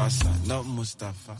Mufasa, not Mustafa.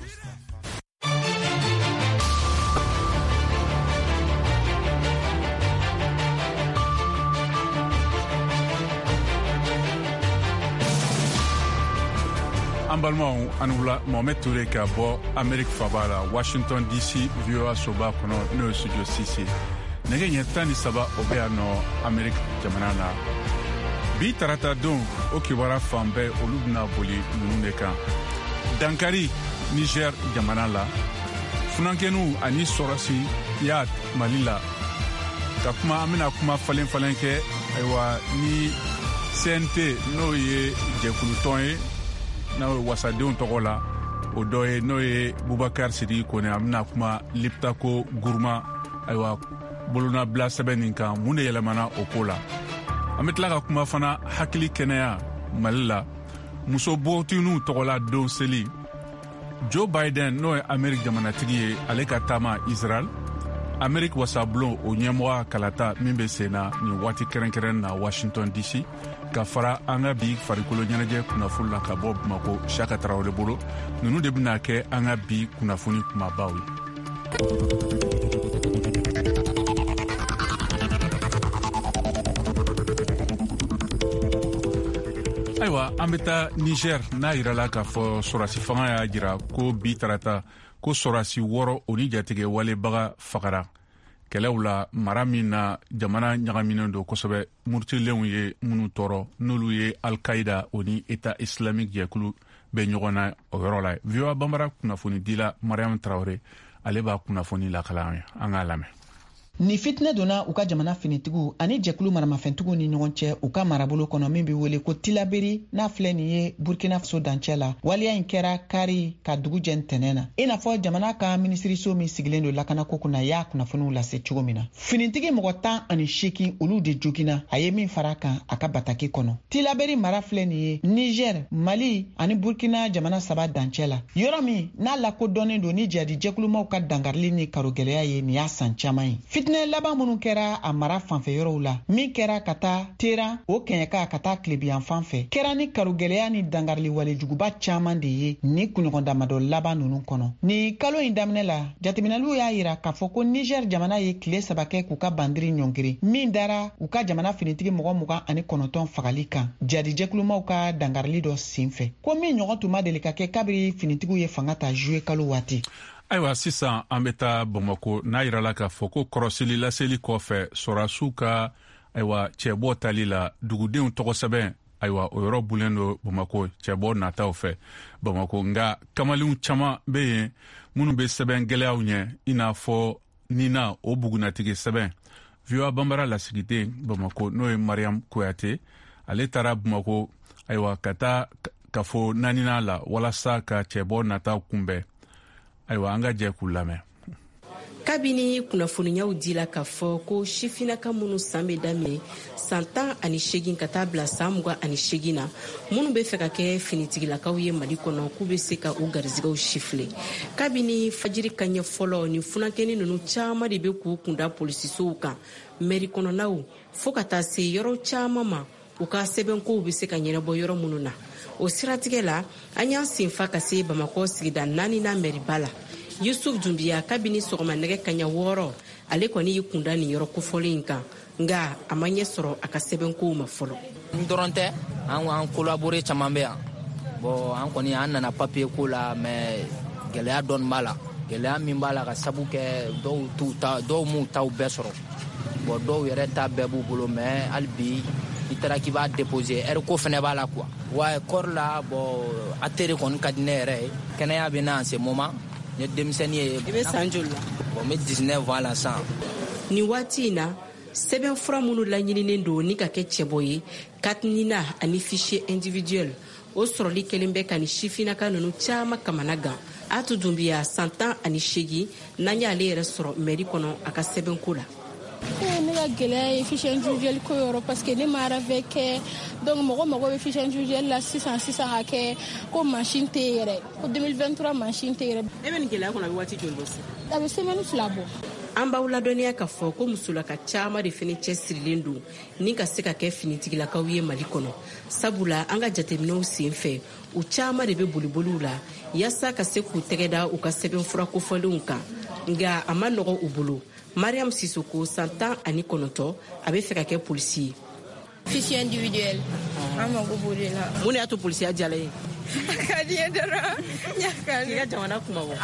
An balimaw an wula Mohamed Touré ka bɔ Amerique faba la Washington DC VOA soba kɔnɔ n'o ye studio 6 ye nɛgɛ ɲɛ 13 o bɛ yan nɔ Amerique jamana na bi tarata don o kibaruya fan bɛɛ olu bɛna boli ninnu de kan dankari Niger jamana la funankɛnu ani sɔrɔsi Yad Mali la ka kuma an bɛna kuma falen kɛ ayiwa ni CNT n'o ye jɛkulutɔn ye n'o ye wasadenw tɔgɔ la o dɔ ye n'o ye Bubakar Sidiki Kone an bɛna kuma Liptako Guruma ayiwa bolonabila sɛbɛn nin kan mun de yɛlɛmana o ko la an bɛ tila ka kuma fana hakili kɛnɛya Mali la muso bogotigininw tɔgɔ la don seli Joe Biden n'o ye Amerique jamanatigi ye ale ka taama Israel Amerique wasabulon o ɲɛmɔgɔ kalata min bɛ sen na nin waati kɛrɛnkɛrɛn na Washington DC ka fara an ka bi farikolo ɲɛnajɛ kunnafoni la ka bɔ Bamako Chaka Tarawele bolo ninnu de bɛna kɛ an ka bi kunnafoni kumabaw ye. Ayiwa an bɛ taa Niger n'a yirala k'a fɔ sɔrɔsi fanga y'a jira ko bi tarata ko sɔrɔsi 6 o ni jatigɛ walebaga fagara kɛlɛw la mara min na jamana ɲagaminen don kosɛbɛ murutilenw ye minnu tɔɔrɔ n'olu ye Al-Qaïda o ni État islamique jɛkulu bɛ ɲɔgɔn na o yɔrɔ la VOA Bambara kunnafoni dila Mariam Traoré ale b'a kunnafoni lakala an k'a lamɛn. Ni fitna donna u ka jamana finitigiw ani jɛkulu maramafɛntigiw ni ɲɔgɔn cɛ u ka marabolo kɔnɔ min bɛ wele ko Tilaberi n'a filɛ nin ye Burkina Faso dancɛ la waliya in kɛra kari ka dugu jɛ ntɛnɛn na i n'a fɔ jamana ka minisiriso min sigilen don lakanako kunna y'a kunnafoniw lase cogo min na finitigi mɔgɔ 18 olu de joginna a ye min fara kan a ka bataki kɔnɔ Tilaberi mara filɛ nin ye Niger Mali ani Burkina jamana 3 dancɛ la yɔrɔ min n'a lakodɔnnen don ni jadi jɛkulumaw ka dangarili ni karogɛlɛya ye nin y'a san caman ye fitnɛ laban minnu kɛra a mara fanfɛ yɔrɔw la min kɛra ka taa Teran o kɛɲɛka ka taa Tilebiyan fanfɛ kɛra ni karogɛlɛya ni dangarili walejuguba caman de ye ni kunɲɔgɔn damadɔ laban ninnu kɔnɔ ni kalo in daminɛ la jateminɛliw y'a yira k'a fɔ ko Niger jamana ye tile 3 kɛ k'u ka bandiri ɲɔngiri min dara u ka jamana finitigi mɔgɔ 29 fagali kan jadi jɛkulumaw ka dangarili dɔ senfɛ ko min ɲɔgɔn tun ma deli ka kɛ kabiri finitigiw ye fanga ta juillet kalo waati. Ayiwa sisan an bɛ taa Bamako n'a yirala k'a fɔ ko kɔrɔsili laseli kɔfɛ sɔrɔsiw ka ayiwa cɛbɔ tali la dugudenw tɔgɔ sɛbɛn ayiwa o yɔrɔ bulen don Bamako cɛbɔ nataw fɛ Bamako nka kamalenw caman bɛ yen minnu bɛ sɛbɛn gɛlɛyaw ɲɛ i n'a fɔ Nina o bugunatigi sɛbɛn VOA Bambara lasigiden Bamako n'o ye Mariam Kuyate ale taara Bamako ayiwa ka taa ka fɔ naaninan la walasa ka cɛbɔ nataw kunbɛn ayiwa an ka jɛ k'u lamɛn. Kabini kunnafoniyaw dila k'a fɔ ko sifinaka minnu san bɛ daminɛ san 18 ka taa bila san 28 na minnu bɛ fɛ ka kɛ finitigilakaw ye Mali kɔnɔ k'u bɛ se ka u garizigɛw sifile kabini fajiri kaɲɛ fɔlɔ ni funankɛni ninnu caman de bɛ k'u kunda polisisow kan mairie kɔnɔnaw fo ka taa se yɔrɔ caman ma u ka sɛbɛnkow bɛ se ka ɲɛnabɔ yɔrɔ minnu na o siratigɛ la an y'an senfa ka se Bamako sigida 4nan mairie la Yusuf Dumbiya kabini sɔgɔma nɛgɛ kaɲɛ 6 ale kɔni y'i kunda nin yɔrɔ kofɔlen in kan nka a ma ɲɛ sɔrɔ a ka sɛbɛnkow ma fɔlɔ. N dɔrɔn tɛ an collaborer caman bɛ yan bon an kɔni an nana papier ko la mais gɛlɛya dɔɔni b'a la gɛlɛya min b'a la ka sabu kɛ dɔw m'u taw bɛɛ sɔrɔ bon dɔw yɛrɛ ta bɛɛ b'u bolo mais hali bi i taara k'i b'a déposer heure ko fɛnɛ b'a la quoi wa kɔri la bon a tere kɔni ka di ne yɛrɛ ye kɛnɛya bɛ na en ce moment n ye denmisɛnnin ye. I bɛ san joli la? Bon n bɛ 19 ans la san. Nin waati in na sɛbɛn fura minnu laɲininen don ni ka kɛ cɛbɔ ye katinina ani fichier individuel o sɔrɔli kelen bɛ ka ni sifinaka ninnu caman kamana gan Atu Dumbiya san 18 n'an y'ale yɛrɛ sɔrɔ mairie kɔnɔ a ka sɛbɛnko la. Ne ka gɛlɛya ye fichier individuel ko yɔrɔ parce que ne ma rêvé kɛ donc mɔgɔ bɛ fichier individuel la sisan ka kɛ ko machine tɛ yɛrɛ ko 2023 machine tɛ yɛrɛ. E bɛ nin gɛlɛya kɔnɔ a bɛ waati joli bɔ? A bɛ semaine 2 bɔ. an b'aw ladɔnniya k'a fɔ ko musolaka caaman de fɛnɛ cɛsirilen don ni ka se ka kɛ finitigilakaw ye Mali kɔnɔ. Sabula an ka jateminɛw sen fɛ u caaman de bɛ boliboliw la yaasa ka se k'u tɛgɛ da u ka sɛbɛnfura kofɔlenw kan, nga a ma nɔgɔ u bolo. Mariam Sisoko san 19 a bɛ fɛ ka kɛ polisi ye. Fichier individuel. An mago b'o de la. Mun de y'a to polisiya diyala ye? Ka di ye dɔrɔn. I ka jamana kuma bɔ.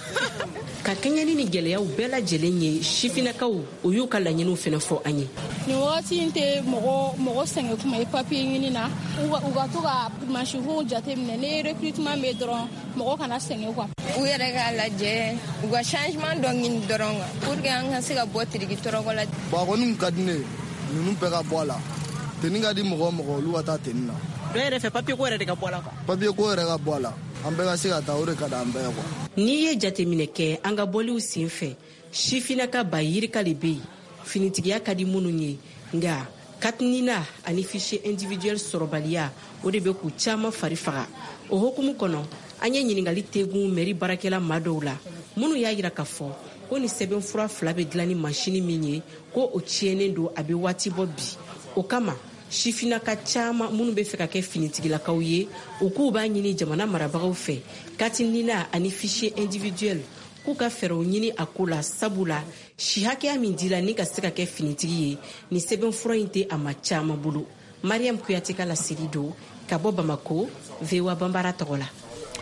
Ka kɛɲɛni ni gɛlɛyaw bɛɛ lajɛlen ye sifinakaw o y'u ka laɲiniw fɛnɛ fɔ an ye. Nin wagati in tɛ mɔgɔ sɛgɛn kuma ye papiye ɲini na u ka to ka mansifow jateminɛ ni recrutement bɛ dɔrɔn mɔgɔ kana sɛgɛn quoi. U yɛrɛ k'a lajɛ u ka changement dɔ ɲini dɔrɔn kan pour que an ka se ka bɔ tiriki tɔrɔkɔ la. Bon a kɔni ka di ne ye ninnu bɛɛ ka bɔ a la. Teni ka di mɔgɔ olu ka taa teni na. Dɔ yɛrɛ fɛ papiye ko yɛrɛ de ka bɔ a la quoi. Papiye ko yɛrɛ ka bɔ a la. An bɛɛ ka se ka taa o de ka di an bɛɛ quoi. N'i ye jateminɛ kɛ an ka bɔliw sen fɛ sifinaka ba yirika de bɛ yen finitigiya ka di minnu ye nga katinina ani fichier individuel sɔrɔbaliya o de bɛ k'u caaman fari faga. O hokumu kɔnɔ an ye ɲiningali tegun mairie baarakɛla maa dɔw la minnu y'a yira k'a fɔ ko ni sɛbɛnfura 2 bɛ dilan ni masini min ye ko o tiɲɛnen don a bɛ waati bɔ bi. O kama sifinaka caaman minnu bɛ fɛ ka kɛ finitigilakaw ye u k'u b'a ɲini jamana marabagaw fɛ katinina ani fichier individuel k'u ka fɛɛrɛw ɲini a ko la sabula si hakɛya min dila ni ka se ka kɛ finitigi ye ni sɛbɛnfura in tɛ a ma caaman bolo. Mariam Kuyate ka laseli don ka bɔ Bamako, VOA Bambara tɔgɔ la.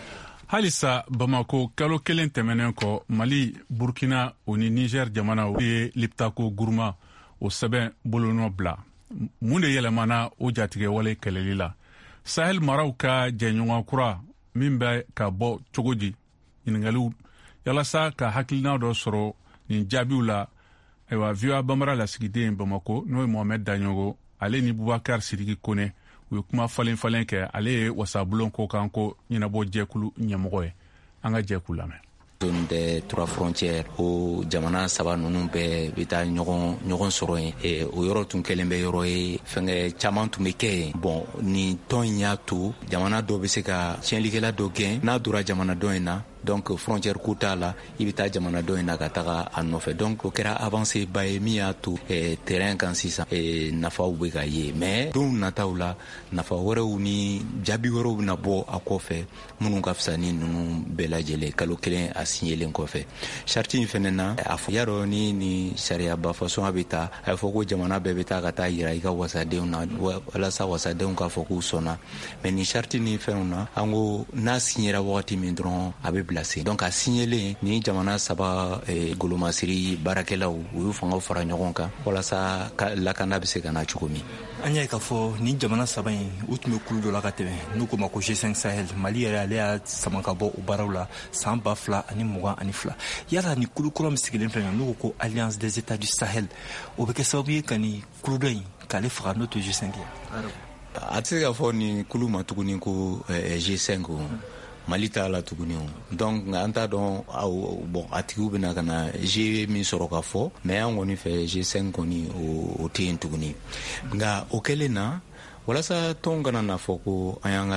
Halisa Bamako kalo kelen tɛmɛnen kɔ Mali, Burkina o ni Niger jamanaw ye Liptako Gourma o sɛbɛn bolonɔ bila. Mun de yɛlɛmana o jatigɛ wale kɛlɛli la? Sahel maraw ka jɛɲɔgɔn kura min bɛ ka bɔ cogo di? Ɲininkaliw yalasa ka hakilina dɔ sɔrɔ nin jaabiw la. Ayiwa, VOA Bambara lasigiden Bamako n'o ye Mohamed Daɲogo ale ni Bubakar Sidiki Kone u ye kuma falen kɛ. Ale ye wasabulon ko kan ko ɲɛnabɔ jɛkulu ɲɛmɔgɔ ye. An ka jɛkulu lamɛn. Zone des 3 frontières o jamana 3 ninnu bɛɛ bɛ taa ɲɔgɔn sɔrɔ yen. O yɔrɔ tun kɛlen bɛ yɔrɔ ye fɛngɛ caman tun bɛ kɛ yen. Bon ni tɔn in y'a to jamana dɔ bɛ se ka tiɲɛlikɛla dɔ gɛn n'a dora jamana dɔ in na. Donc frontière ko t'a la i bɛ taa jamana dɔ in na ka taga a nɔfɛ. Donc o kɛra avancé ba ye min y'a to terrain kan sisan nafaw bɛ ka ye. Mais don nataw la nafa wɛrɛw ni jaabi wɛrɛw bɛna bɔ a kɔfɛ minnu ka fisa ni ninnu bɛɛ lajɛlen kalo kelen a signelen kɔfɛ. Charte in fɛnɛ na a fɔ yarɔ ni sariyaba façon a bɛ taa a fɔ ko jamana bɛɛ bɛ taa ka taa yira i ka wasadenw na walasa wasadenw k'a fɔ k'u sɔnna. Mais ni charte ni fɛnw na an ko n'a signera wagati min dɔrɔn a bɛ donc a signelen ni jamana 3 golomasiri baarakɛlaw u y'u fangaw fara ɲɔgɔn kan walasa lakana bɛ se ka na cogo min. An y'a ye k'a fɔ ni jamana 3 in u tun bɛ kulu dɔ la ka tɛmɛ n'u ko ma ko G5 Sahel. Mali yɛrɛ ale y'a sama ka bɔ o baaraw la san 2022. Yala ni kulu kura min sigilen filɛ n'u ko Alliance des États du Sahel o bɛ kɛ sababu ye ka ni kulu dɔ in k'ale faga n'o to G5 ye. A tɛ se ka fɔ ni kulu ma tuguni ko G5 o. Mali t'a la tuguni o. Donc an t'a dɔn bon a tigiw bɛna ka na G min sɔrɔ ka fɔ mais an kɔni fɛ G5 kɔni o tɛ yen tuguni. Nka o kɛlen na walasa tɔn kana na fɔ ko an y'an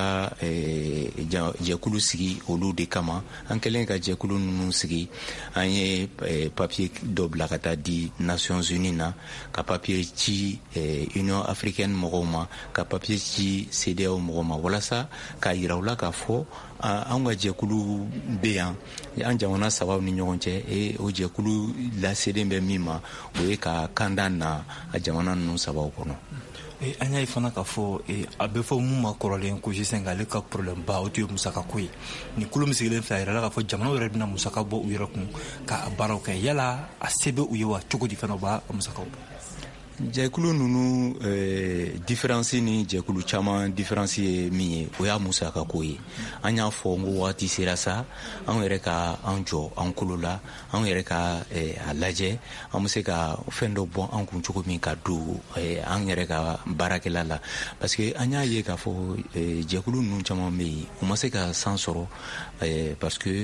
ka jɛkulu sigi olu de kama an kɛlen ka jɛkulu ninnu sigi an ye papier dɔ bila ka taa di Nations Unies na ka papier ci Union Africaine mɔgɔw ma ka papier ci CEDEAO mɔgɔw ma walasa ka yira u la k'a fɔ an ka jɛkulu bɛ yan an jamana 3 ni ɲɔgɔn cɛ o jɛkulu laseden bɛ min ma o ye ka kanda na a jamana ninnu 3 kɔnɔ. An y'a ye fana k'a fɔ a bɛ fɔ mun ma kɔrɔlen ko G5 ale ka problème ba o tun ye musaka ko ye. Ni kulu min sigilen filɛ a yɛrɛ la k'a fɔ jamanaw yɛrɛ bɛna musaka bɔ u yɛrɛ kun ka baaraw kɛ. Yala a se bɛ u ye wa cogo di fana u b'a musakaw bɔ? Jɛkulu ninnu différence ni jɛkulu caman différence ye min ye o y'a musaka ko ye. An y'a fɔ n ko waati sera sa an yɛrɛ ka an jɔ an kolo la an yɛrɛ ka a lajɛ an bɛ se ka fɛn dɔ bɔ an kun cogo min ka don an yɛrɛ ka baarakɛla la parce que an y'a ye k'a fɔ jɛkulu ninnu caman bɛ yen u ma se ka san sɔrɔ parce que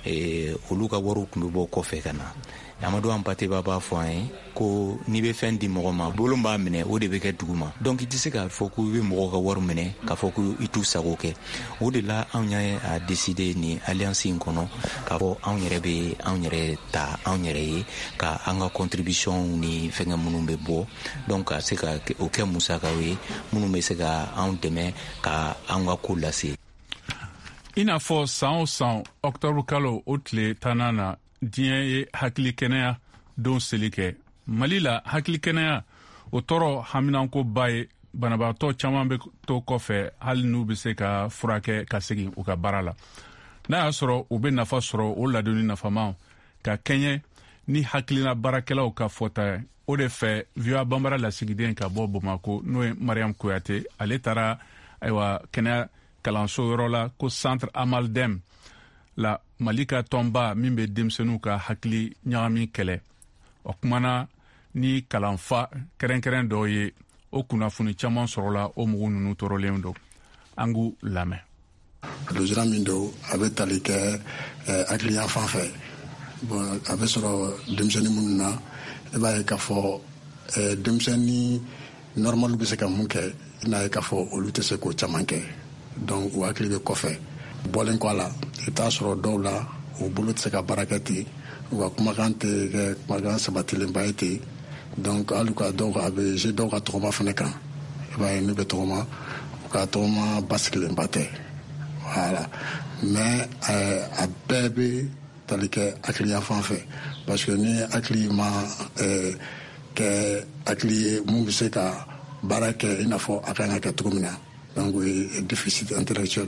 olu ka wariw tun bɛ bɔ kɔfɛ ka na Amadou Hampâté b'a fɔ an ye ko n'i bɛ fɛn di mɔgɔ ma bolo b'a minɛ o de bɛ kɛ duguma donc i tɛ se k'a fɔ ko i bɛ mɔgɔ ka wari minɛ k'a fɔ ko i t'u sago kɛ o de la anw y'a décider ni alliance in kɔnɔ k'a fɔ anw yɛrɛ bɛ anw yɛrɛ ta anw yɛrɛ ye ka an ka contribution ni fɛngɛ minnu bɛ bɔ donc ka se ka o kɛ musakaw ye minnu bɛ se ka anw dɛmɛ ka an ka ko lase. I n'a fɔ san o san octobre kalo o tile 10 na diɲɛ ye hakili kɛnɛya don seli kɛ. Mali la hakili kɛnɛya o tɔɔrɔ haminankoba ye banabaatɔ caman bɛ to kɔfɛ hali n'u bɛ se ka furakɛ ka segin u ka baara la. N'a y'a sɔrɔ u bɛ nafa sɔrɔ o ladonni nafamaw ka kɛɲɛ ni hakilina baarakɛlaw ka fɔta ye. O de fɛ VOA Banbara lasigiden ka bɔ Bamako n'o ye Mariam Kuyate ale taara kɛnɛya kalanso yɔrɔ la ko Centre Amaldem la Mali ka tɔnba min bɛ denmisɛnninw ka hakili ɲagami kɛlɛ. O kumana ni kalanfa kɛrɛnkɛrɛn dɔw ye o kunnafoni caman sɔrɔla o mɔgɔ ninnu tɔɔrɔlen don. An k'u lamɛn. Lujura min don a bɛ tali kɛ hakiliya fan fɛ. Bon a bɛ sɔrɔ denmisɛnnin minnu na i b'a ye k'a fɔ denmisɛnnin normal bɛ se ka mun kɛ i n'a ye k'a fɔ olu tɛ se k'o caman kɛ. Donc o hakili bɛ kɔfɛ. Bɔlen kɔ a la i t'a sɔrɔ dɔw la o bolo tɛ se ka baara kɛ ten u ka kumakan tɛ kɛ kumakan sabatilenba ye ten donc hali ka dɔw a bɛ je dɔw ka tɔgɔma fana kan i b'a ye n'u bɛ tɔgɔma u ka tɔgɔma basigilenba tɛ voilà mais a bɛɛ bɛ tali kɛ hakiliya fan fɛ parce que ni hakili ma kɛ hakili ye mun bɛ se ka baara kɛ i n'a fɔ a kan ka kɛ cogo min na. Donc déficit intellectuel.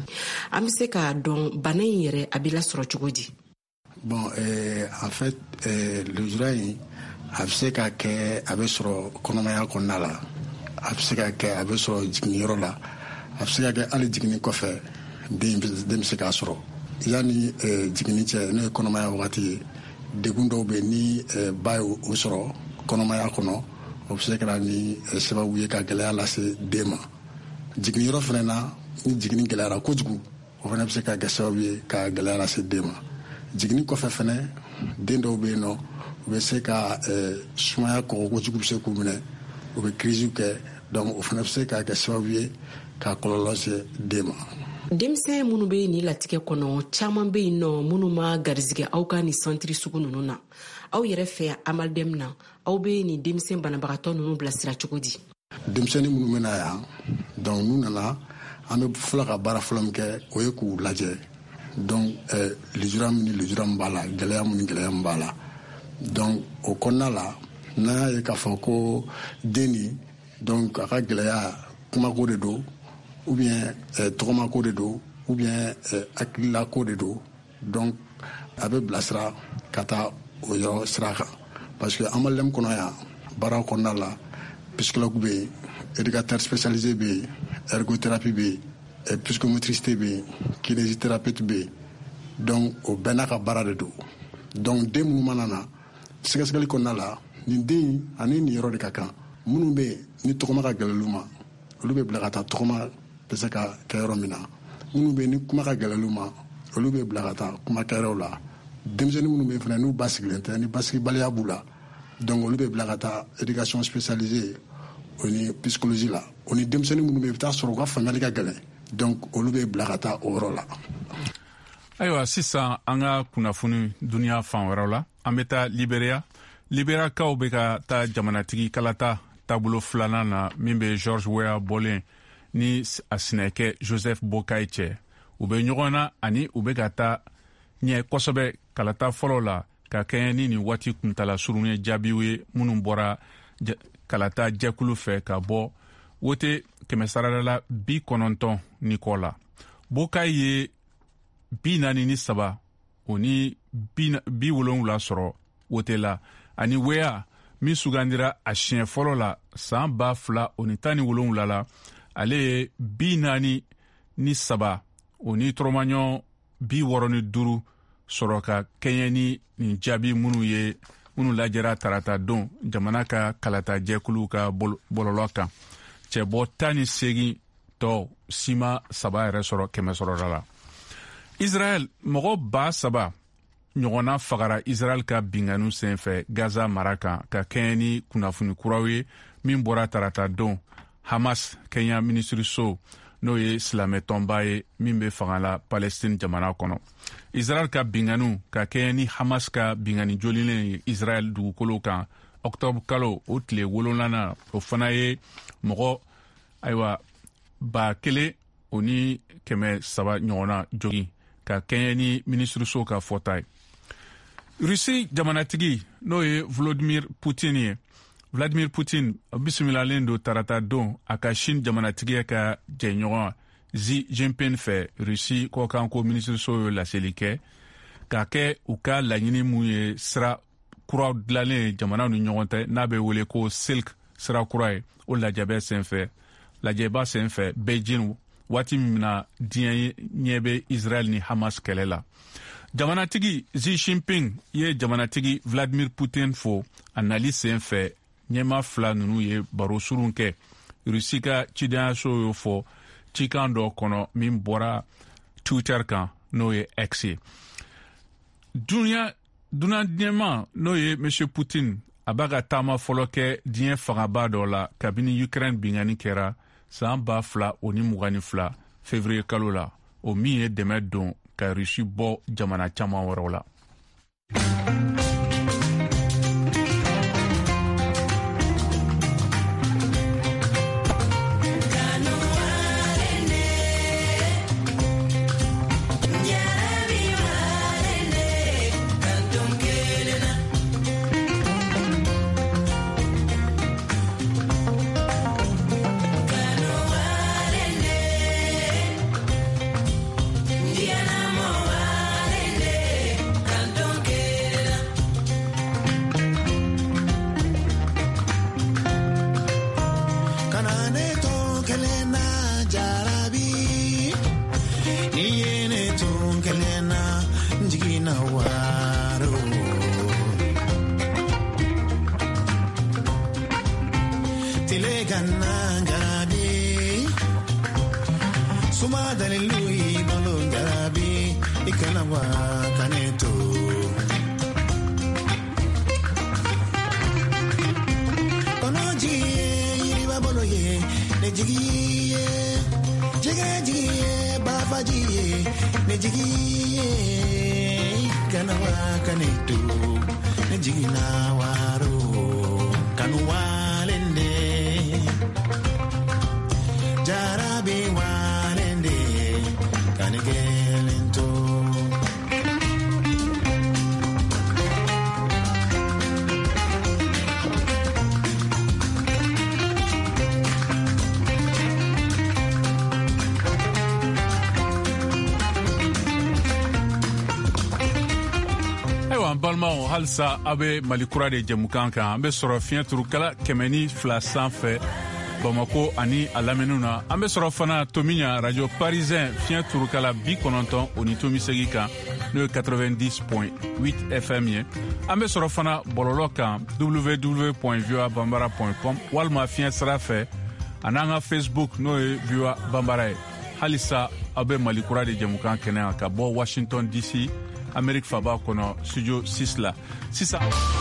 An bɛ se k'a dɔn bana in yɛrɛ a bɛ lasɔrɔ cogo di? Bon en fait lujura in a bɛ se ka kɛ a bɛ sɔrɔ kɔnɔmaya kɔnɔna la a bɛ se ka kɛ a bɛ sɔrɔ jiginniyɔrɔ la a bɛ se ka kɛ hali jiginni kɔfɛ den bɛ se k'a sɔrɔ yanni jiginni cɛ n'o ye kɔnɔmaya wagati ye degun dɔw bɛ ni ba ye o sɔrɔ kɔnɔmaya kɔnɔ o bɛ se ka na ni sababu ye ka gɛlɛya lase den ma. Jiginniyɔrɔ fana na ni jiginni gɛlɛyara kojugu o fana bɛ se ka kɛ sababu ye ka gɛlɛya lase den ma. Jiginni kɔfɛ fana den dɔw bɛ yen nɔ u bɛ se ka sumaya kɔgɔ kojugu bɛ se k'u minɛ u bɛ crise kɛ donc o fana bɛ se ka kɛ sababu ye ka kɔlɔlɔ se den ma. Denmisɛn minnu bɛ nin latigɛ kɔnɔ caman bɛ yen nɔ minnu ma garizigɛ aw ka nin centre sugu ninnu na aw yɛrɛ fɛ Amaldem na aw bɛ nin denmisɛn banabagatɔ ninnu bilasira cogo di? Denmisɛnnin minnu bɛ na yan donc n'u nana an bɛ fɔlɔ ka baara fɔlɔ min kɛ o ye k'u lajɛ donc lujura min ni lujura min b'a la gɛlɛya min ni gɛlɛya min b'a la donc o kɔnɔna la n'an y'a ye k'a fɔ ko den nin donc a ka gɛlɛya kumako de don ou bien tɔgɔmako de don ou bien hakililako de don donc a bɛ bilasira ka taa o yɔrɔ sira kan parce que Amaldem kɔnɔ yan baara kɔnɔna la psychologue bɛ yen éducateur spécialisé bɛ yen ergothérapie bɛ yen psychomotricité bɛ yen kinésithérapeute bɛ yen donc o bɛɛ n'a ka baara de don donc den minnu mana na sɛgɛsɛgɛli kɔnɔna la nin den ani nin yɔrɔ de ka kan minnu bɛ yen ni tɔgɔma ka gɛlɛn olu ma olu bɛ bila ka taa tɔgɔma bɛ se ka kɛ yɔrɔ min na minnu bɛ yen ni kuma ka gɛlɛn olu ma olu bɛ bila ka taa kuma kɛ yɔrɔ la denmisɛnnin minnu bɛ yen fana n'u basigilen tɛ ni basigibaliya b'u la donc olu bɛ bila ka taa éducation spécialisée o ni psychologie la o ni denmisɛnnin minnu bɛ yen i bɛ taa sɔrɔ u ka faamuyali ka gɛlɛn donc olu bɛ bila ka taa o yɔrɔ la. Ayiwa sisan an ka kunnafoni duniya fan wɛrɛw la an bɛ taa Liberiyakaw bɛ ka taa jamanatigi kalata taabolo filanan na min bɛ George Weah bɔlen ni a sinɛkɛ Joseph Boakai cɛ u bɛ ɲɔgɔn na ani u bɛ ka taa ɲɛ kosɛbɛ kalata fɔlɔ la ka kɛɲɛ ni nin waati kuntala surun ye jaabiw ye minnu bɔra kalata jɛkulu fɛ ka bɔ wote 190 ni kɔ la. Boakai ye 43 o ni 70 sɔrɔ wote la ani Weah min sugandira a siɲɛ fɔlɔ la san 2017 la ale ye 43 o ni tɔrɔmaɲɔ 65 sɔrɔ ka kɛɲɛ ni nin jaabi minnu lajɛra tarata don jamana ka kalata jɛkulu ka bɔlɔlɔ kan cɛbɔ 18 tɔ sima 3 yɛrɛ sɔrɔ 100 sɔrɔla la. Israel mɔgɔ 3,000 ɲɔgɔnna fagara Israel ka binganu senfɛ Gaza mara kan ka kɛɲɛ ni kunnafoni kuraw ye min bɔra tarata don Hamas Kenya minisiriso n'o ye silamɛtɔnba ye min bɛ fanga la Palestine jamana kɔnɔ. Israel ka binganu ka kɛɲɛ ni Hamas ka bingani jolilen ye Israel dugukolo kan Octobre kalo o tile 7 o fana ye mɔgɔ 1,300 ɲɔgɔnna jogi ka kɛɲɛ ni minisiriso ka fɔta ye. Rusi jamanatigi n'o ye Vladimir Putin ye. Vladimir Putin bisimilalen do tarata don a ka Chine jamanatigi ka jɛɲɔgɔn Xi Jinping fɛ Rusi kɔkanko minisiriso ye laseli kɛ ka kɛ u ka laɲini mun ye sira kura dilanlen jamana ni ɲɔgɔn tɛ n'a bɛ wele ko Silk sira kura ye o lajɛba senfɛ Beijing waati min na diɲɛ ɲɛ bɛ Israel ni Hamas kɛlɛ la. Jamanatigi Xi Jinping ye jamanatigi Vladimir Putin fo a nali senfɛ ɲɛma 2 ninnu ye baro surun kɛ. Rusi ka cidenyaso y'o fɔ cikan dɔ kɔnɔ min bɔra Twitter kan n'o ye X ye. Dunadiyɛnma n'o ye M. Putin a b'a ka taama fɔlɔ kɛ diɲɛ fangaba dɔ la kabini Ukraine bingani kɛra san 2022 février kalo la o min ye dɛmɛ don ka Rusi bɔ jamana caman wɛrɛw la. Balmaw halsa abe malikura de jamukan kan an bɛ sɔrɔ fiɲɛ turukala 102 sanfɛ Bamako ani a lamɛnniw na an bɛ sɔrɔ fana Tomiɲa radio parisien fiɲɛ turukala 90 o ni tomi segi kan n'o ye 90.8 FM ye an bɛ sɔrɔ fana bɔlɔlɔ kan www.voabambara.com walima fiɲɛ sira fɛ an'an ka Facebook n'o ye VOA Bambara ye halisa aw bɛ malikura de jamukan kɛnɛ ka bɔ Washington DC Amérique faba kɔnɔ studio 6 la sisan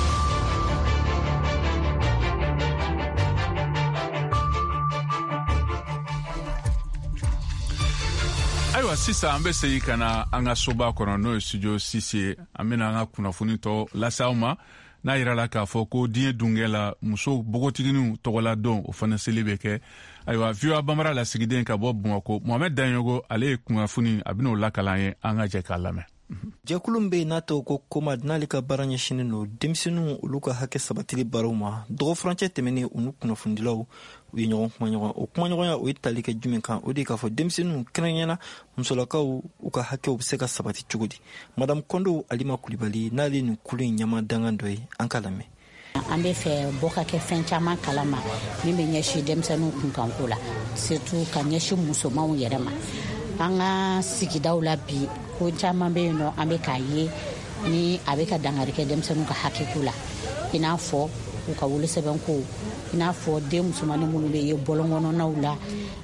ayiwa sisan an bɛ segin ka na an ka soba kɔnɔ n'o ye studio 6 ye an bɛna an ka kunnafoni tɔ lase aw ma n'a yirala k'a fɔ ko diɲɛ dungɛ la muso bogotiginiw tɔgɔla don o fana seli bɛ kɛ ayiwa VOA Bambara lasigiden ka bɔ Bamakɔ Mohamed Danyogo ale ye kunnafoni a bɛn'o lakalan ye an ka jɛ k'a lamɛn. Jɛkulu bɛ n'a tɔgɔ ko Komad n'ale ka baara ɲɛsinnen don denmisɛnninw olu ka hakɛ sabatili baaraw ma dɔgɔfurancɛ tɛmɛnen u ni kunnafonidilaw u ye ɲɔgɔn kumaɲɔgɔn o kumaɲɔgɔnya o ye tali kɛ jumɛn kan o de k'a fɔ denmisɛnninw kɛrɛnkɛrɛnna musolakaw u ka hakɛw bɛ se ka sabati cogo di Madame Kondo Alima Kulibali n'ale nin kulu in ɲama dangan dɔ ye an ka lamɛn. An bɛ fɛ bɔ ka kɛ fɛn caman kalama min bɛ ɲɛsin denmisɛnninw kunkanko la surtout ka ɲɛsin musomanw yɛrɛ ma an ka sigidaw la bi ko caman bɛ yen nɔ an bɛ k'a ye ni a bɛ ka dangari kɛ denmisɛnninw ka hakɛko la i n'a fɔ u ka wolosɛbɛnko i n'a fɔ den musomannin minnu bɛ ye bɔlɔnkɔnɔnaw la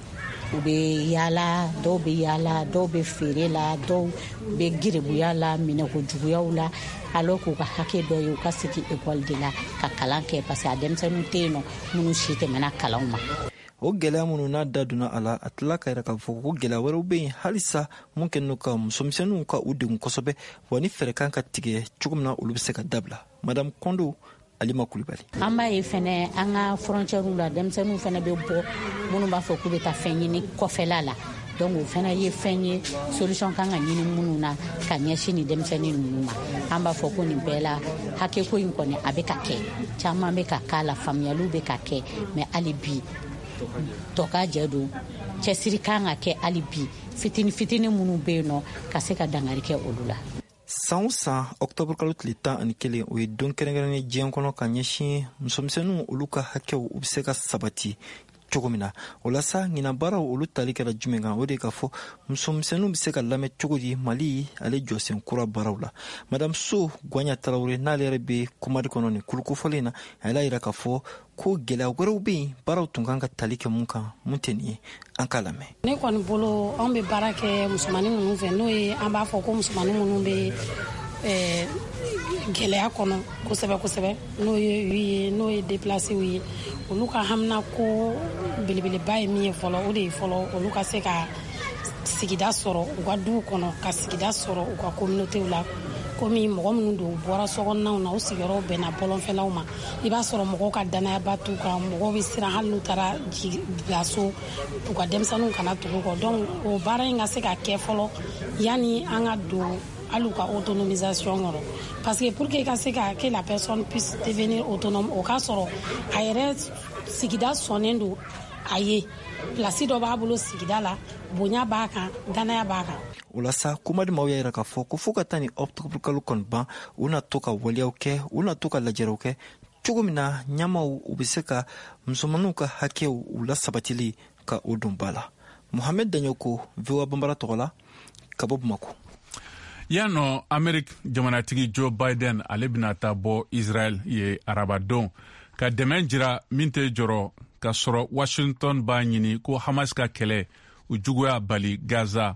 u be yala, dɔw be yala, dɔw be feere la, dɔw be giribuya la, minɛko juguyaw la, alors k'u ka hakɛ dɔ ye u ka sigi école de la ka kalan kɛ parce que a denmisɛnninw tɛ yen nɔ minnu si tɛmɛna kalanw ma. O gɛlɛya minnu n'a da donna a la a tila ka yɛrɛ k'a fɔ ko gɛlɛya wɛrɛw bɛ yen halisa mun kɛlen don ka musomisɛnninw ka u degun kosɛbɛ wa ni fɛɛrɛ kan ka tigɛ cogo min na olu bɛ se ka dabila. Madame Kondo Alima Kulibali. An b'a ye fɛnɛ an ka frontières la denmisɛnninw fɛnɛ bɛ bɔ minnu b'a fɔ k'u bɛ taa fɛn ɲini kɔfɛla la. Donc o fɛnɛ ye fɛn ye solution kan ka ɲini minnu na ka ɲɛsin ni denmisɛnnin ninnu ma. An b'a fɔ ko nin bɛɛ la hakɛko in kɔni a bɛ ka kɛ caman bɛ ka k'a la faamuyaliw bɛ ka kɛ mais hali bi tɔ ka jɛ don cɛsiri kan ka kɛ hali bi fitini minnu bɛ yen nɔ ka se ka dangari kɛ olu la. San o san octobre kalo tile 11 o ye don kɛrɛnkɛrɛnnen diɲɛ kɔnɔ ka ɲɛsin musomisɛnninw olu ka hakɛw u bɛ se ka sabati cogo min na. O la sa ɲina baaraw olu tali kɛra jumɛn kan o de ka fɔ musomisɛnninw bɛ se ka lamɛn cogo di Mali ale jɔsen kura baaraw la. Madame So Gwanya Tarawele n'ale yɛrɛ bɛ kumadi kɔnɔ nin kulukofɔlen na a y'a yira k'a fɔ ko gɛlɛya wɛrɛw bɛ yen baaraw tun kan ka tali kɛ mun kan mun tɛ nin ye an k'a lamɛn. Ne kɔni bolo an bɛ baara kɛ musomanin minnu fɛ n'o ye an b'a fɔ ko musomanin minnu bɛ gɛlɛya kɔnɔ kosɛbɛ n'o ye déplacéw ye olu ka hamina ko belebeleba ye min ye fɔlɔ o de ye fɔlɔ olu ka se ka sigida sɔrɔ u ka duw kɔnɔ ka sigida sɔrɔ u ka communautéw la komi mɔgɔ minnu don u bɔra sokɔnɔnaw na u sigiyɔrɔ bɛnna bɔlɔnfɛlaw ma i b'a sɔrɔ mɔgɔw ka danayaba t'u kan mɔgɔw bɛ siran hali n'u taara bila so u ka denmisɛnninw kana tugu kɔ donc o baara in ka se ka kɛ fɔlɔ yanni an ka don hali ka autonomisation kɔrɔ parce que pour que ka se ka que la personne puisse devenir autonome o k'a sɔrɔ a yɛrɛ sigida sɔnnen don a ye place dɔ b'a bolo sigida la bonya b'a kan danaya b'a kan. O la sa kumadi maaw y'a yira k'a fɔ ko fo ka taa ni octobre kalo kɔni ban u na to ka waleyaw kɛ u na to ka lajɛrew kɛ cogo min na ɲɛmaw u bɛ se ka musomaninw ka hakɛw u la sabatili ka o don ba la. Mohamed Danyoko VOA Bambara tɔgɔ la ka bɔ Bamako. Yan nɔ Amerik jamanatigi Joe Biden ale bɛna taa bɔ Israel ye arabadon ka dɛmɛ jira min tɛ jɔrɔ ka sɔrɔ Washington b'a ɲini ko Hamas ka kɛlɛ u juguya bali Gaza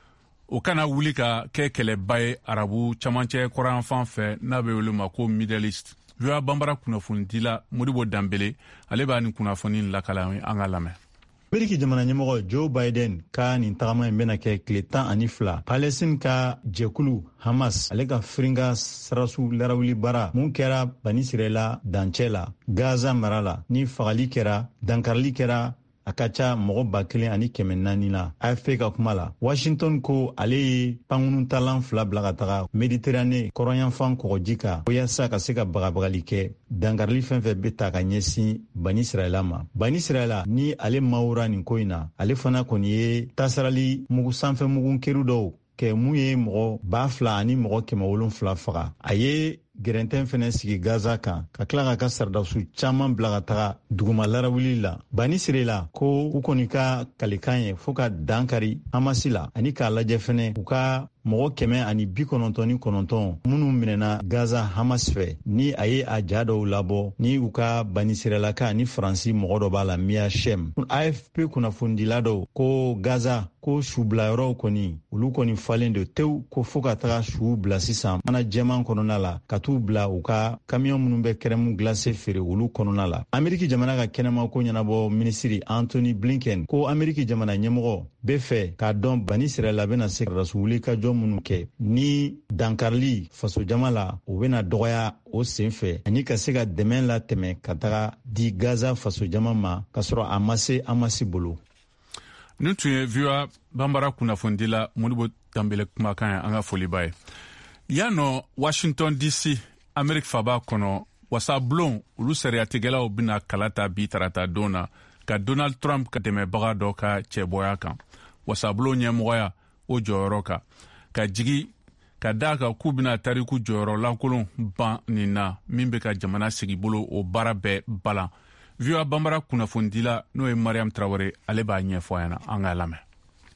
o kana wuli ka kɛ kɛlɛba ye arabu camancɛ kɔrɔyanfan fɛ n'a bɛ wele ma ko Middle East. VOA Bambara kunnafonidila Modibo Dambele ale b'a nin kunnafoni lakala an ka lamɛn. Ameriki jamana ɲɛmɔgɔ Joe Biden ka nin tagama in bɛna kɛ tile 12 Palestine ka jɛkulu Hamas ale ka firinga sarasu larawuli bara mun kɛra Bani Israɛla dancɛ la Gaza mara la ni fagali kɛra dankarili kɛra a ka ca mɔgɔ 1,400 la AFP ka kuma la. Washington ko ale ye pankununtalan 2 bila ka taga Mediterane kɔrɔyanfan kɔgɔji kan yasa ka se ka bagabagali kɛ dankarili fɛn fɛn bɛ ta ka ɲɛsin Bani Israɛla ma. Bani Israɛla ni ale mawura nin ko in na ale fana kɔni ye tasarali mugu sanfɛ mugu keri dɔw kɛ mun ye mɔgɔ 2,000 ani mɔgɔ 700 faga. A ye gɛrɛntɛn fɛnɛ sigi Gaza kan ka tila k'a ka sardasuw caman bila ka taga duguma larawuli la. Bani Israɛla ko u kɔni ka kalikan ye fo ka dankari Hamasi la ani k'a lajɛ fɛnɛ u ka mɔgɔ 199 minnu minɛna Gaza Hamas fɛ ni a ye a ja dɔw labɔ ni u ka Bani Israɛlaka ni Faransi mɔgɔ dɔ b'a la Mia Shem. AFP kunnafonidila dɔw ko Gaza ko subilayɔrɔw kɔni olu kɔni falen do tew ko fo ka taga suw bila sisan mana jɛman kɔnɔna la ka t'u bila u ka kamiyon minnu bɛ kɛrɛmu glacé feere olu kɔnɔna la. Ameriki jamana ka kɛnɛma ko ɲɛnabɔ minisiri Anthony Blinken ko Ameriki jamana ɲɛmɔgɔ bɛ fɛ k'a dɔn Bani Israɛla bɛna se ka wuli ka jɔ minnu kɛ ni dankarili faso jama la u bɛna dɔgɔya o sen fɛ ani ka se ka dɛmɛ la tɛmɛ ka taga di Gaza faso jama ma ka sɔrɔ a ma se Hamasi bolo. Nin tun ye VOA Bambara kunnafonidila Modibo Dambele kumakan ye an ka foliba ye. Yan nɔ Washington DC Amerik faba kɔnɔ wasabulon olu sariyatigɛlaw bɛna kala ta bi tarata don na ka Donald Trump ka dɛmɛbaga dɔ ka cɛbɔya kan. Wasabulon ɲɛmɔgɔya o jɔyɔrɔ kan ka jigi ka daa kan k'u bɛna tariku jɔyɔrɔ lankolon ban nin na min bɛ ka jamana sigi bolo o baara bɛɛ balan. VOA Bambara kunnafonidila n'o ye Mariam Traore ale b'a ɲɛfɔ a ɲɛna an k'a lamɛn.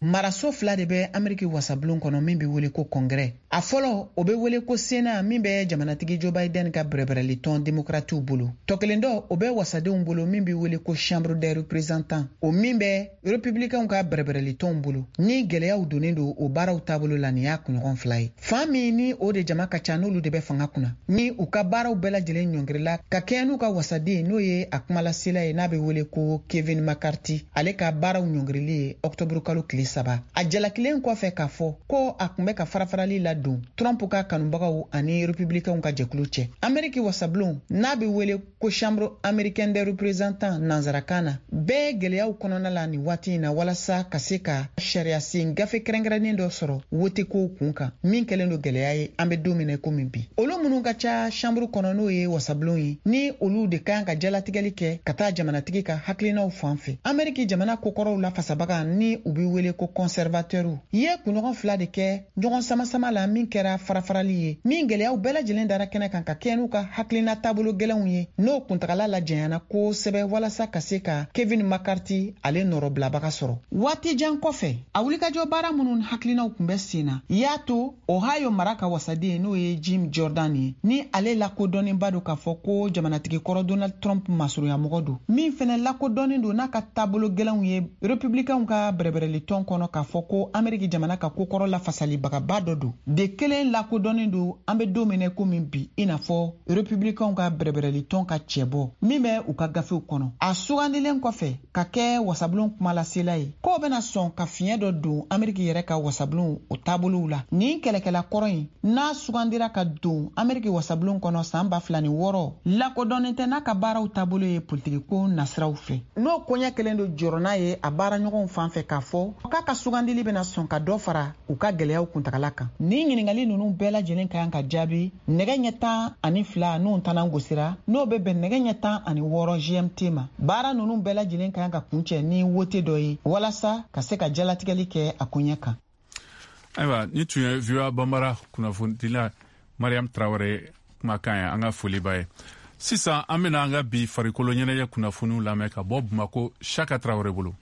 maraso fila de bɛ Ameriki wasabulon kɔnɔ min bɛ wele ko Congrès. A fɔlɔ o bɛ wele ko Sénat min bɛ jamanatigi Joe Biden ka bɛrɛbɛrɛli tɔn démocrates bolo. Tɔ kelen dɔ o bɛ wasadenw bolo min bɛ wele ko Chambre des représentants o min bɛ républicains ka bɛrɛbɛrɛli tɔn bolo. Ni gɛlɛyaw donnen don o baaraw taabolo la nin y'a kunɲɔgɔn fila ye. Fan min ni o de jama ka ca n'olu de bɛ fanga kunna. Ni u ka baaraw bɛɛ lajɛlen ɲɔngirila ka kɛɲɛ n'u ka wasaden n'o ye a kumalasela ye n'a bɛ wele ko Kevin McCarthy. Ale ka baaraw ɲɔngirili ye octobre kalo tile 3. A jalakilen kɔfɛ k'a fɔ ko a kun bɛ ka farafarali la don Trump ka kanubagaw ani républicains ka jɛkulu cɛ. Ameriki wasabulon n'a bɛ wele ko Chambre américaine des représentants nanzarakan na bɛɛ gɛlɛyaw kɔnɔna la ni waati in na walasa ka se ka sariya sen gafe kɛrɛnkɛrɛnnen dɔ sɔrɔ wote kow kun kan min kɛlen don gɛlɛya ye an bɛ don min na ko min bi. Olu minnu ka ca chambre kɔnɔ n'o ye wasabulon ye ni olu de kan ka jalatigɛli kɛ ka taa jamanatigi ka hakilinaw fan fɛ. Ameriki jamana kokɔrɔw la fasabaga ni u bɛ wele ko conservateurs ye kunɲɔgɔn fila de kɛ ɲɔgɔn samasama la min kɛra farafarali ye min gɛlɛyaw bɛɛ lajɛlen dara kɛnɛ kan ka kɛ n'u ka hakilina taabolo gɛlɛnw ye n'o kuntagala lajɛnyana kosɛbɛ walasa ka se ka Kevin McCarthy ale nɔrɔ bilabaga sɔrɔ. Waati jan kɔfɛ a wulikajɔ baara minnu hakilinaw kun bɛ sen na y'a to Ohio mara ka wasaden n'o ye Jim Jordan ye ni ale lakodɔnnenba don k'a fɔ ko jamanatigi kɔrɔ Donald Trump masurunyamɔgɔ don min fɛnɛ lakodɔnnen don n'a ka taabolo gɛlɛnw ye républicains ka bɛrɛbɛrɛli tɔn kɔnɔ k'a fɔ ko Ameriki jamana ka kokɔrɔ lafasalibagaba dɔ don. De kelen lakodɔnnen don an bɛ don min ko min bi i n'a fɔ républicains ka bɛrɛbɛrɛli tɔn ka cɛbɔ min bɛ u ka gafew kɔnɔ. A sugandilen kɔfɛ ka kɛ wasabulon kumalasela ye k'o bɛna sɔn ka fiɲɛ dɔ don Ameriki yɛrɛ ka wasabulon o taabolow la. Nin kɛlɛkɛla kɔrɔ in n'a sugandira ka don Ameriki wasabulon kɔnɔ san 2006 lakodɔnnen tɛ n'a ka baaraw taabolo ye politikiko nasiraw fɛ. N'o koɲɛ kelen don jɔrɔna ye a baara ɲɔgɔnw fan fɛ k'a fɔ k'a ka sugandili bɛna sɔn ka dɔ fara u ka gɛlɛyaw kuntagala kan. Ni ɲiningali ninnu bɛɛ lajɛlen ka kan ka jaabi nɛgɛ ɲɛ 12 n'o tanan gosira n'o bɛ bɛn nɛgɛ ɲɛ 16 GMT ma. Baara ninnu bɛɛ lajɛlen ka kan ka kuncɛ ni wote dɔ ye walasa ka se ka jalatigɛli kɛ a koɲɛ kan. Ayiwa ni tun ye VOA Bambara kunnafonidila Mariam Traoré kumakan ye an ka foli b'a ye. Sisan an bɛna an ka bi farikolo ɲɛnajɛ kunnafoniw lamɛn ka bɔ Bamako Chaka Traoré bolo.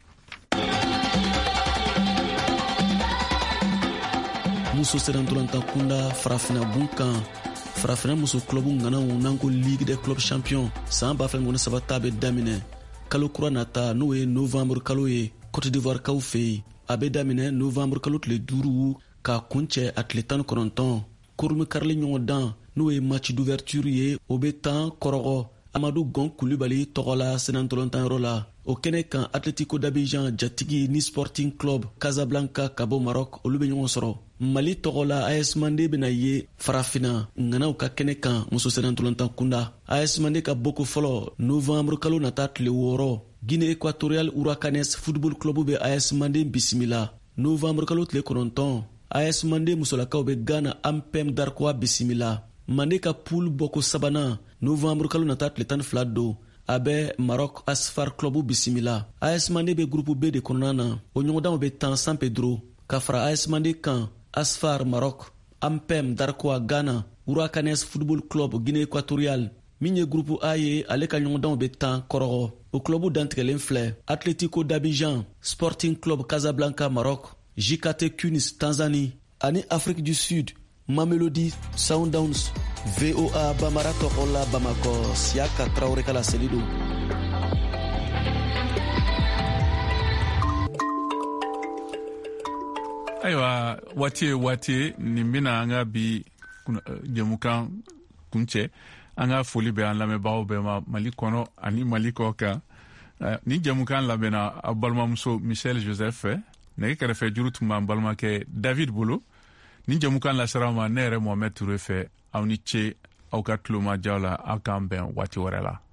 Muso sɛdɛntolantan kunda farafina bun kan farafina muso clubu ŋanaw n'an ko Ligue des clubs champions san 2013 ta bɛ daminɛ kalo kura nata n'o ye novembre kalo ye Côte d'Ivoire kaw fɛ yen a bɛ daminɛ novembre kalo tile 5 ka kuncɛ a tile 19 kurumi karili ɲɔgɔn dan n'o ye match d'ouverture ye o bɛ tan kɔrɔgɔ Amadou Gon Kulibali tɔgɔ la sɛdɛntolantanyɔrɔ la o kɛnɛ kan Atlético d'Abidjan jatigi ni Sporting Club Casablanca ka bɔ Maroc olu bɛ ɲɔgɔn sɔrɔ. Mali tɔgɔ la AS Mandé bɛna ye farafina ŋanaw ka kɛnɛ kan muso sɛdɛntolantan kunda. AS Mandé ka boko fɔlɔ novembre kalo nata tile 6 Guinée Équatoriale Huracanes Football Club bɛ AS Mandé bisimila. Novembre kalo tile 9 AS Mandé musolakaw bɛ Ghana Ampem Darkwa bisimila. Mandé ka poule boko sabanan novembre kalo nata tile 12 don a bɛ Maroc Asfar Club bisimila. AS Mandé bɛ groupe B de kɔnɔna na o ɲɔgɔndanw bɛ tan San Pedro ka fara AS Mandé kan Asfar Maroc, Ampem Darkwa Ghana, Huracanes Football Club Guinée Équatoriale. Min ye groupe A ye ale ka ɲɔgɔndanw bɛ tan kɔrɔgɔ. O clubu dantigɛlen filɛ Atlético d'Abidjan, Sporting Club Casablanca Maroc, JKT Tunis Tanzanie ani Afrique du Sud Mamelodi Sundowns. VOA Bambara tɔgɔ la Bamako Siaka Traoré ka laseli don. Ayiwa waati nin bɛna an ka bi jɛmukan kuncɛ an ka foli bɛ an lamɛnbagaw bɛɛ ma Mali kɔnɔ ani Mali kɔ kan. Ni jɛmukan labɛnna a balimamuso Michel Joseph fɛ nɛgɛ kɛrɛfɛ juru tun b'an balimakɛ David bolo. Ni jɛmukan lasera ma ne yɛrɛ Mohamed Touré fɛ aw ni ce aw ka tulomajaaw la aw k'an bɛn waati wɛrɛ la.